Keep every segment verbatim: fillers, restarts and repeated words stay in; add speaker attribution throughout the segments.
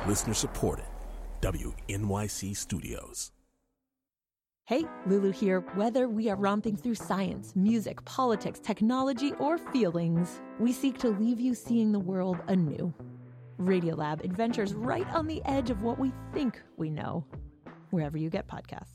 Speaker 1: Listener supported. W N Y C Studios.
Speaker 2: Hey, Lulu here. Whether we are romping through science, music, politics, technology, or feelings, we seek to leave you seeing the world anew. Radiolab adventures right on the edge of what we think we know, wherever you get podcasts.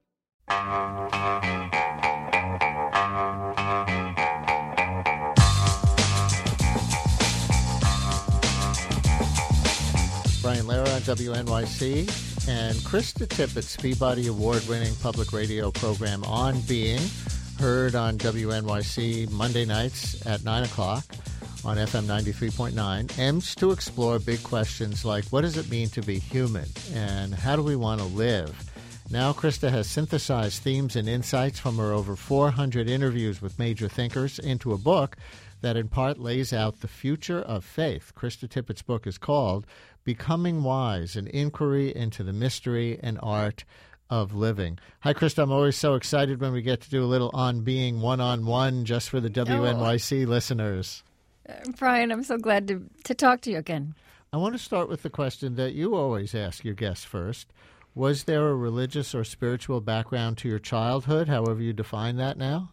Speaker 3: Brian Lehrer on W N Y C and Krista Tippett's Peabody Award-winning public radio program On Being, heard on W N Y C Monday nights at nine o'clock on F M ninety-three point nine, aims to explore big questions like what does it mean to be human and how do we want to live? Now Krista has synthesized themes and insights from her over four hundred interviews with major thinkers into a book that in part lays out the future of faith. Krista Tippett's book is called Becoming Wise, an inquiry into the mystery and art of living. Hi, Krista. I'm always so excited when we get to do a little On Being one-on-one just for the W N Y C oh. listeners.
Speaker 4: Uh, Brian, I'm so glad to, to talk to you again.
Speaker 3: I want to start with the question that you always ask your guests first. Was there a religious or spiritual background to your childhood, however you define that now?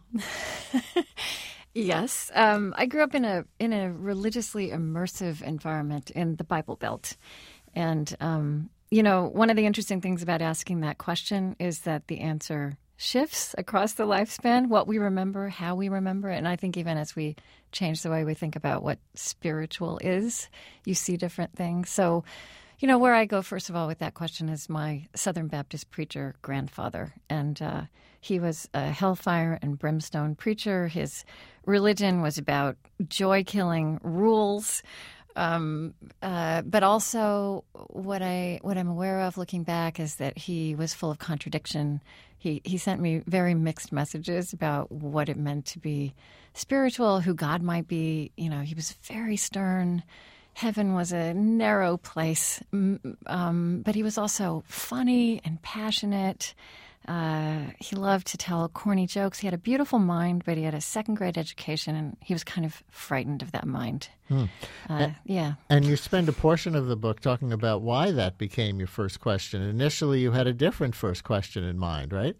Speaker 4: Yes. Um, I grew up in a in a religiously immersive environment in the Bible Belt. And, um, you know, one of the interesting things about asking that question is that the answer shifts across the lifespan, what we remember, how we remember it. And I think even as we change the way we think about what spiritual is, you see different things. So, you know, where I go, first of all, with that question is my Southern Baptist preacher grandfather. And uh, he was a hellfire and brimstone preacher. His religion was about joy-killing rules. Um, uh, but also what, I, what I'm aware of looking back is that he was full of contradiction. He, he sent me very mixed messages about what it meant to be spiritual, who God might be. You know, he was very stern. Heaven was a narrow place, um, but he was also funny and passionate. Uh, he loved to tell corny jokes. He had a beautiful mind, but he had a second-grade education, and he was kind of frightened of that mind. Hmm. Uh,
Speaker 3: and,
Speaker 4: yeah.
Speaker 3: And you spend a portion of the book talking about why that became your first question. Initially, you had a different first question in mind, right?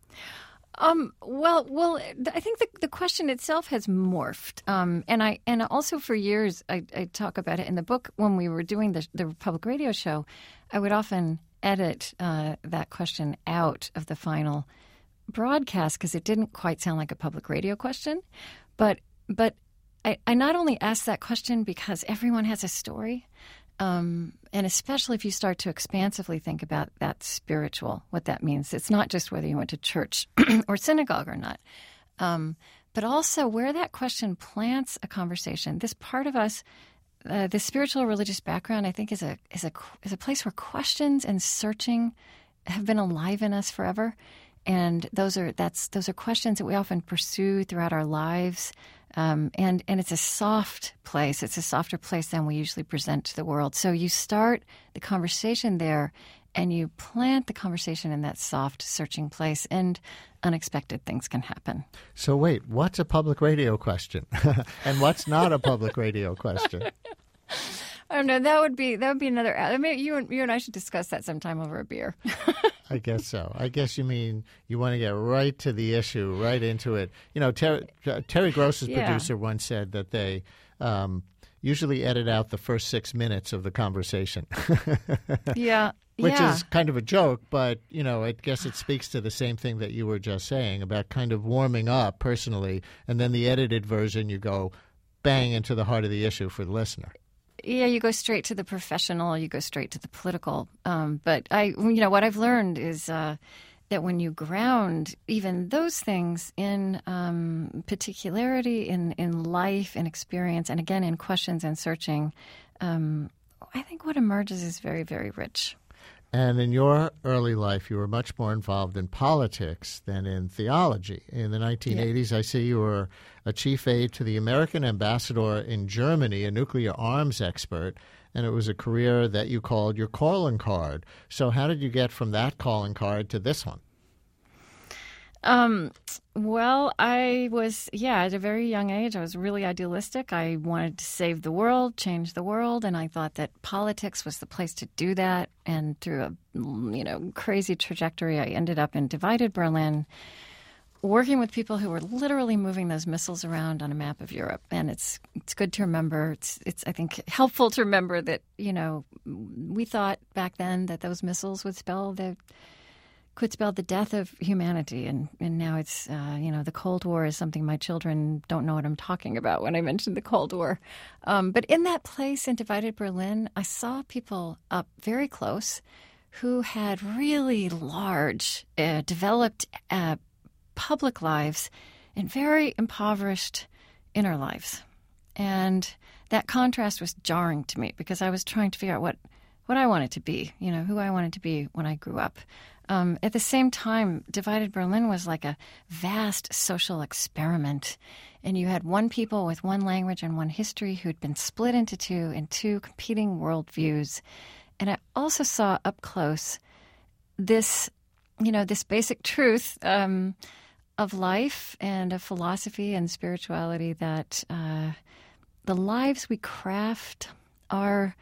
Speaker 4: Um, well, well, I think the the question itself has morphed, um, and I and also for years I, I talk about it in the book. When we were doing the the public radio show, I would often edit uh, that question out of the final broadcast because it didn't quite sound like a public radio question. But but I, I not only asked that question because everyone has a story. Um, and especially if you start to expansively think about that spiritual, what that means. It's not just whether you went to church or synagogue or not, um, but also where that question plants a conversation. This part of us, uh, the spiritual religious background, I think is a is a is a place where questions and searching have been alive in us forever. And those are that's those are questions that we often pursue throughout our lives. Um, and, and it's a soft place. It's a softer place than we usually present to the world. So you start the conversation there and you plant the conversation in that soft, searching place, and unexpected things can happen.
Speaker 3: So wait, what's a public radio question? And what's not a public radio question?
Speaker 4: I don't know. That would be that would be another. I mean, you and you and I should discuss that sometime over a beer.
Speaker 3: I guess so. I guess you mean you want to get right to the issue, right into it. You know, Ter- Terry Gross's yeah. producer once said that they um, usually edit out the first six minutes of the conversation.
Speaker 4: yeah.
Speaker 3: Which
Speaker 4: yeah.
Speaker 3: is kind of a joke, but, you know, I guess it speaks to the same thing that you were just saying about kind of warming up personally, and then the edited version, you go bang into the heart of the issue for the listener.
Speaker 4: Yeah, you go straight to the professional, you go straight to the political. Um, but I, you know, what I've learned is uh, that when you ground even those things in um, particularity, in, in life and experience, and again in questions and searching, um, I think what emerges is very, very rich.
Speaker 3: And in your early life, you were much more involved in politics than in theology. In the nineteen eighties, yeah. I see you were a chief aide to the American ambassador in Germany, a nuclear arms expert, and it was a career that you called your calling card. So how did you get from that calling card to this one?
Speaker 4: Um, well, I was, yeah, at a very young age, I was really idealistic. I wanted to save the world, change the world, and I thought that politics was the place to do that. And through a, you know, crazy trajectory, I ended up in divided Berlin, working with people who were literally moving those missiles around on a map of Europe. And it's it's good to remember, it's, it's I think, helpful to remember that, you know, we thought back then that those missiles would spell the could spell the death of humanity. And, and now it's, uh, you know, the Cold War is something my children don't know what I'm talking about when I mention the Cold War. Um, but in that place in divided Berlin, I saw people up very close who had really large, uh, developed uh, public lives and very impoverished inner lives. And that contrast was jarring to me because I was trying to figure out what, what I wanted to be, you know, who I wanted to be when I grew up. Um, at the same time, divided Berlin was like a vast social experiment. And you had one people with one language and one history who'd been split into two in two competing worldviews. And I also saw up close this, you know, this basic truth um, of life and of philosophy and spirituality that uh, the lives we craft are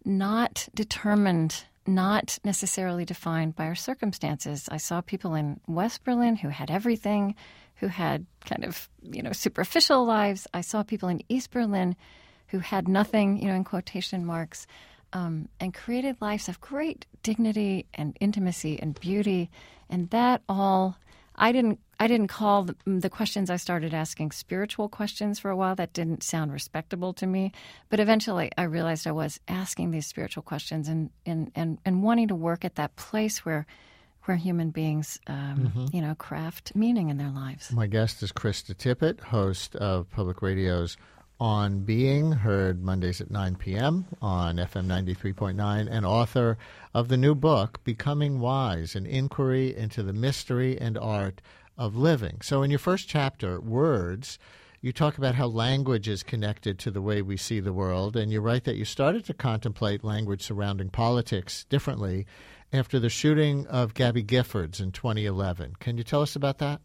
Speaker 4: not determined, not necessarily defined by our circumstances. I saw people in West Berlin who had everything, who had kind of, you know, superficial lives. I saw people in East Berlin who had nothing, you know, in quotation marks, um, and created lives of great dignity and intimacy and beauty. And that all, I didn't I didn't call the, the questions I started asking spiritual questions for a while. That didn't sound respectable to me. But eventually I realized I was asking these spiritual questions and, and, and, and wanting to work at that place where where human beings, um, mm-hmm. you know, craft meaning in their lives.
Speaker 3: My guest is Krista Tippett, host of Public Radio's On Being, heard Mondays at nine p.m. on F M ninety-three point nine, and author of the new book, Becoming Wise, An Inquiry into the Mystery and Art of Living. So in your first chapter, Words, you talk about how language is connected to the way we see the world, and you write that you started to contemplate language surrounding politics differently after the shooting of Gabby Giffords in twenty eleven. Can you tell us about that?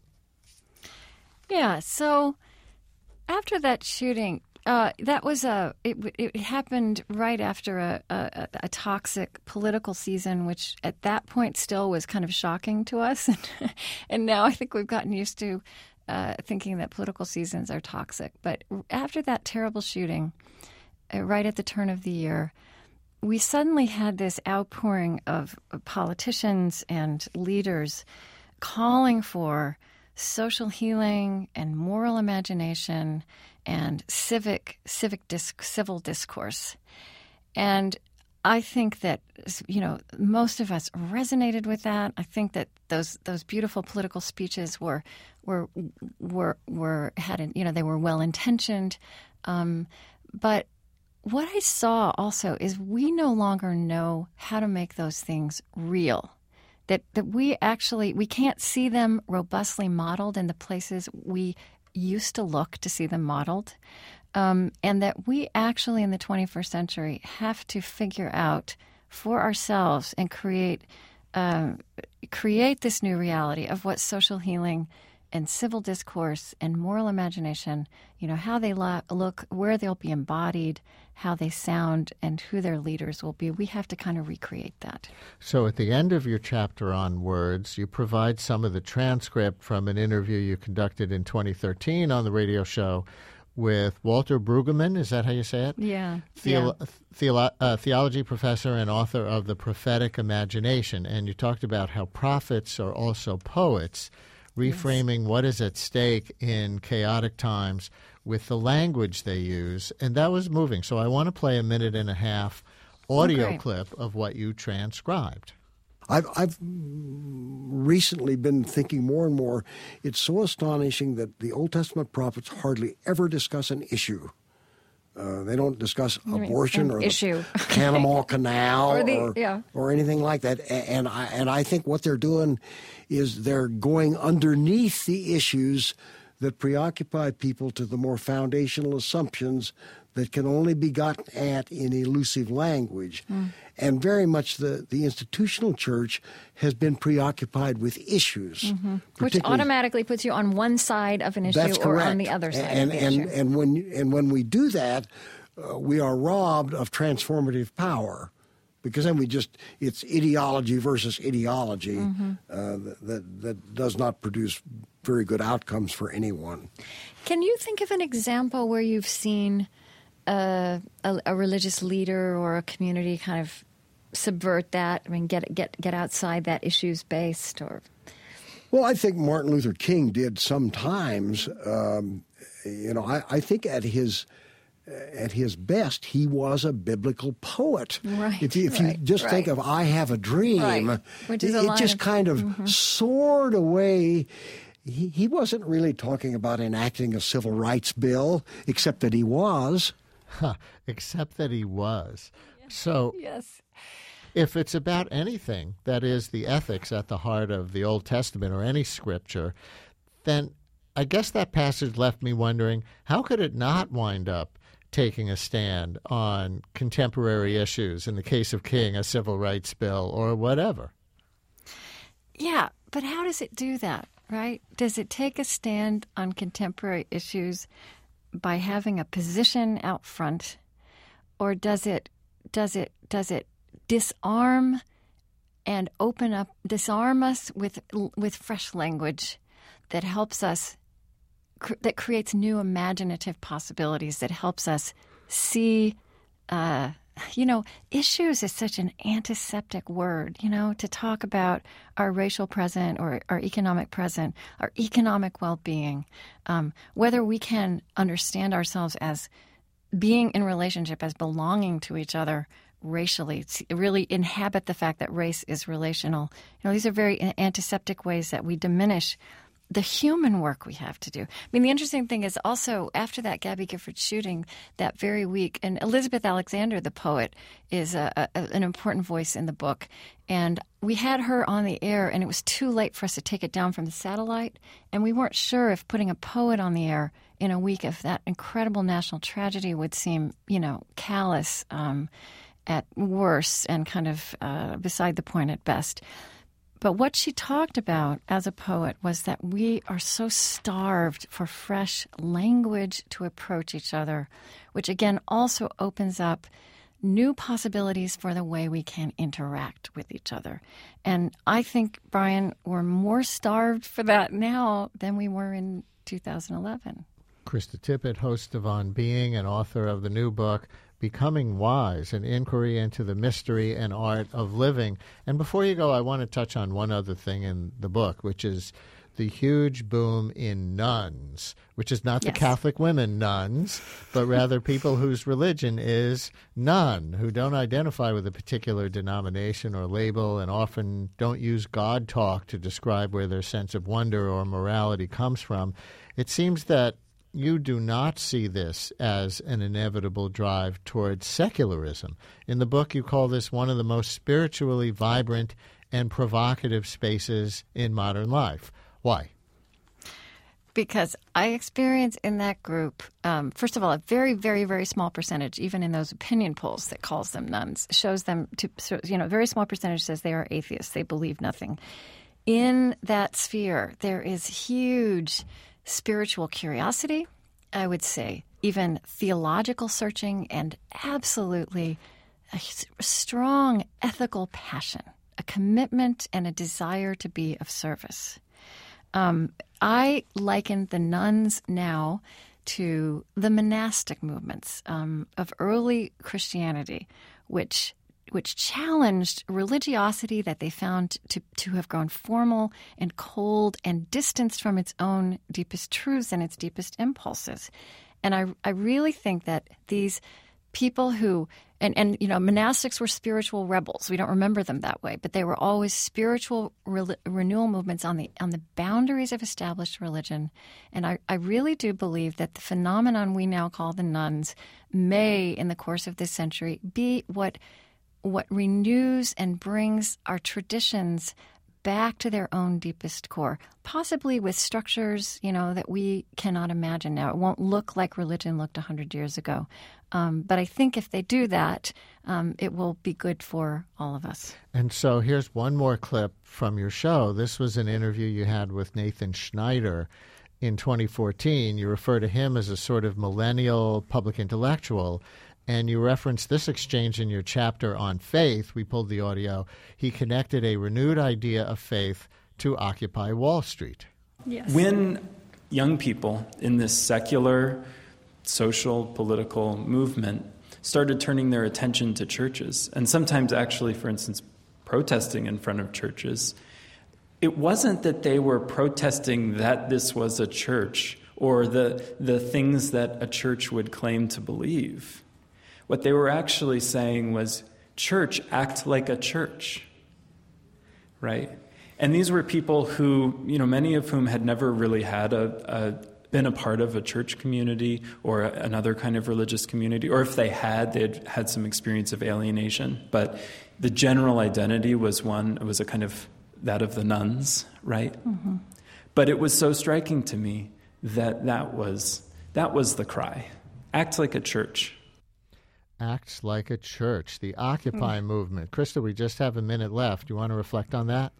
Speaker 4: Yeah, so after that shooting, uh, that was a it, it happened right after a, a, a toxic political season, which at that point still was kind of shocking to us. And now I think we've gotten used to uh, thinking that political seasons are toxic. But after that terrible shooting, uh, right at the turn of the year, we suddenly had this outpouring of politicians and leaders calling for social healing and moral imagination and civic civic disc, civil discourse. And I think that, you know, most of us resonated with that. I think that those those beautiful political speeches were were were were had an, you know, they were well intentioned, um, but what I saw also is we no longer know how to make those things real. That that we actually, we can't see them robustly modeled in the places we used to look to see them modeled. Um, and that we actually in the twenty-first century have to figure out for ourselves and create um, create this new reality of what social healing and civil discourse and moral imagination, you know, how they lo- look, where they'll be embodied, how they sound, and who their leaders will be. We have to kind of recreate that.
Speaker 3: So at the end of your chapter on words, you provide some of the transcript from an interview you conducted in twenty thirteen on the radio show with Walter Brueggemann. Is that how you say it?
Speaker 4: Yeah.
Speaker 3: Theolo-
Speaker 4: yeah.
Speaker 3: Theolo- uh, theology professor and author of The Prophetic Imagination. And you talked about how prophets are also poets, reframing yes. what is at stake in chaotic times with the language they use. And that was moving. So I want to play a minute and a half audio
Speaker 4: oh,
Speaker 3: clip of what you transcribed.
Speaker 5: I've, I've recently been thinking more and more, it's so astonishing that the Old Testament prophets hardly ever discuss an issue. Uh, they don't discuss abortion or
Speaker 4: issue.
Speaker 5: the Panama Canal
Speaker 4: or, the,
Speaker 5: or,
Speaker 4: yeah.
Speaker 5: or anything like that. And I, and I think what they're doing is they're going underneath the issues that preoccupy people to the more foundational assumptions that can only be gotten at in elusive language. Mm. And very much the, the institutional church has been preoccupied with issues.
Speaker 4: Mm-hmm. Which automatically puts you on one side of an issue
Speaker 5: That's
Speaker 4: or
Speaker 5: correct.
Speaker 4: on the other side
Speaker 5: and,
Speaker 4: of the
Speaker 5: and,
Speaker 4: issue.
Speaker 5: And when, and when we do that, uh, we are robbed of transformative power. Because then we just, it's ideology versus ideology mm-hmm. uh, that, that does not produce very good outcomes for anyone.
Speaker 4: Can you think of an example where you've seen a, a, a religious leader or a community kind of subvert that? I mean, get get get outside that issues based, or?
Speaker 5: Well, I think Martin Luther King did sometimes. Um, you know, I, I think at his at his best, he was a biblical poet.
Speaker 4: Right.
Speaker 5: If you, if
Speaker 4: right,
Speaker 5: you just
Speaker 4: right.
Speaker 5: think of "I Have a Dream,"
Speaker 4: right. Which is
Speaker 5: it,
Speaker 4: a line
Speaker 5: it just
Speaker 4: of,
Speaker 5: kind of
Speaker 4: mm-hmm.
Speaker 5: soared away. He, he wasn't really talking about enacting a civil rights bill, except that he was.
Speaker 3: Huh, except that he was. So
Speaker 4: yes.
Speaker 3: If it's about anything that is the ethics at the heart of the Old Testament or any scripture, then I guess that passage left me wondering, how could it not wind up taking a stand on contemporary issues, in the case of King, a civil rights bill or whatever?
Speaker 4: Yeah, but how does it do that, right? Does it take a stand on contemporary issues by having a position out front, or does it does it does it disarm and open up disarm us with with fresh language that helps us cr- that creates new imaginative possibilities, that helps us see uh, you know, issues is such an antiseptic word, you know, to talk about our racial present or our economic present, our economic well-being, um, whether we can understand ourselves as being in relationship, as belonging to each other racially, really inhabit the fact that race is relational. You know, these are very antiseptic ways that we diminish the human work we have to do. I mean, the interesting thing is also after that Gabby Gifford shooting that very week, and Elizabeth Alexander, the poet, is a, a, an important voice in the book. And we had her on the air, and it was too late for us to take it down from the satellite. And we weren't sure if putting a poet on the air in a week of that incredible national tragedy would seem, you know, callous um, at worst and kind of uh, beside the point at best. But what she talked about as a poet was that we are so starved for fresh language to approach each other, which again also opens up new possibilities for the way we can interact with each other. And I think, Brian, we're more starved for that now than we were in two thousand eleven.
Speaker 3: Krista Tippett, host of On Being and author of the new book, Becoming Wise, an inquiry into the mystery and art of living. And before you go, I want to touch on one other thing in the book, which is the huge boom in nuns, which is not
Speaker 4: yes.
Speaker 3: the Catholic women nuns, but rather people whose religion is none, who don't identify with a particular denomination or label and often don't use God talk to describe where their sense of wonder or morality comes from. It seems that you do not see this as an inevitable drive towards secularism. In the book, you call this one of the most spiritually vibrant and provocative spaces in modern life. Why?
Speaker 4: Because I experience in that group, um, first of all, a very, very, very small percentage, even in those opinion polls that calls them nuns, shows them to, you know, a very small percentage says they are atheists, they believe nothing. In that sphere, there is huge spiritual curiosity, I would say, even theological searching, and absolutely a strong ethical passion, a commitment and a desire to be of service. Um, I liken the nuns now to the monastic movements um, of early Christianity, which which challenged religiosity that they found to, to have grown formal and cold and distanced from its own deepest truths and its deepest impulses. And I, I really think that these people who, and, and you know, monastics were spiritual rebels. We don't remember them that way, but they were always spiritual re- renewal movements on the on the boundaries of established religion. And I, I really do believe that the phenomenon we now call the nuns may, in the course of this century, be what what renews and brings our traditions back to their own deepest core, possibly with structures, you know, that we cannot imagine now. It won't look like religion looked one hundred years ago. Um, but I think if they do that, um, it will be good for all of us.
Speaker 3: And so here's one more clip from your show. This was an interview you had with Nathan Schneider in twenty fourteen. You refer to him as a sort of millennial public intellectual, and you reference this exchange in your chapter on faith. We pulled the audio. He connected a renewed idea of faith to Occupy Wall Street.
Speaker 4: Yes.
Speaker 6: When young people in this secular, social, political movement started turning their attention to churches, and sometimes actually, for instance, protesting in front of churches, it wasn't that they were protesting that this was a church or the, the things that a church would claim to believe. What they were actually saying was, church, act like a church, right? And these were people who, you know, many of whom had never really had a, a been a part of a church community or another kind of religious community, or if they had, they had had some experience of alienation. But the general identity was one, it was a kind of that of the nuns, right? Mm-hmm. But it was so striking to me that that was that was the cry. Act like a church.
Speaker 3: Acts like a church, the Occupy mm. movement. Krista, we just have a minute left. Do you want to reflect on that?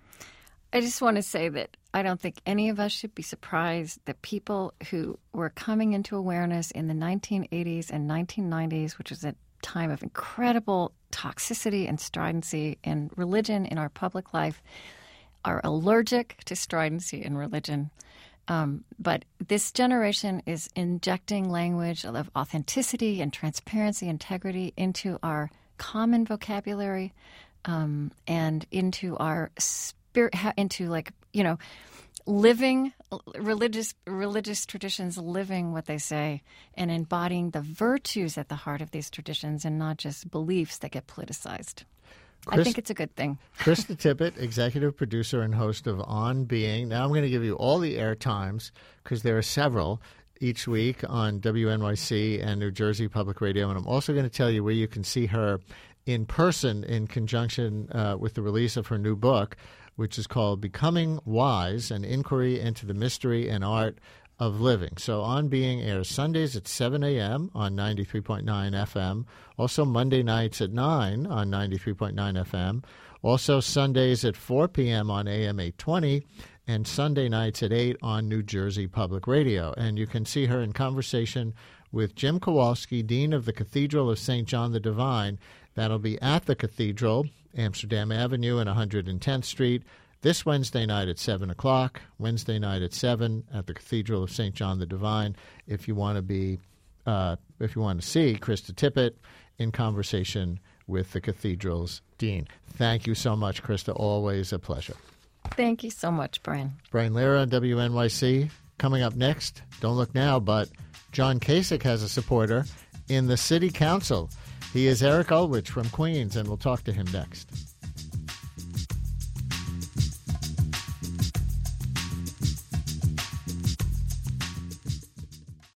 Speaker 4: I just want to say that I don't think any of us should be surprised that people who were coming into awareness in the nineteen eighties and nineteen nineties, which was a time of incredible toxicity and stridency in religion in our public life, are allergic to stridency in religion. Um, but this generation is injecting language of authenticity and transparency, integrity into our common vocabulary, um, and into our spirit, into like, you know, living religious religious traditions, living what they say, and embodying the virtues at the heart of these traditions, and not just beliefs that get politicized. Chris, I think it's a good thing.
Speaker 3: Krista Tippett, executive producer and host of On Being. Now I'm going to give you all the air times because there are several each week on W N Y C and New Jersey Public Radio. And I'm also going to tell you where you can see her in person in conjunction uh, with the release of her new book, which is called Becoming Wise, an Inquiry into the Mystery and Art of Living. So On Being airs Sundays at seven a.m. on ninety-three point nine F M, also Monday nights at nine on ninety-three point nine F M, also Sundays at four p.m. on A M eight twenty, and Sunday nights at eight on New Jersey Public Radio. And you can see her in conversation with Jim Kowalski, Dean of the Cathedral of Saint John the Divine. That'll be at the Cathedral, Amsterdam Avenue and one hundred tenth Street, this Wednesday night at seven o'clock, Wednesday night at seven at the Cathedral of Saint John the Divine. If you want to be, uh, if you want to see Krista Tippett in conversation with the Cathedral's Dean. Thank you so much, Krista. Always a pleasure.
Speaker 4: Thank you so much, Brian.
Speaker 3: Brian Lehrer on W N Y C. Coming up next, don't look now, but John Kasich has a supporter in the City Council. He is Eric Ulrich from Queens, and we'll talk to him next.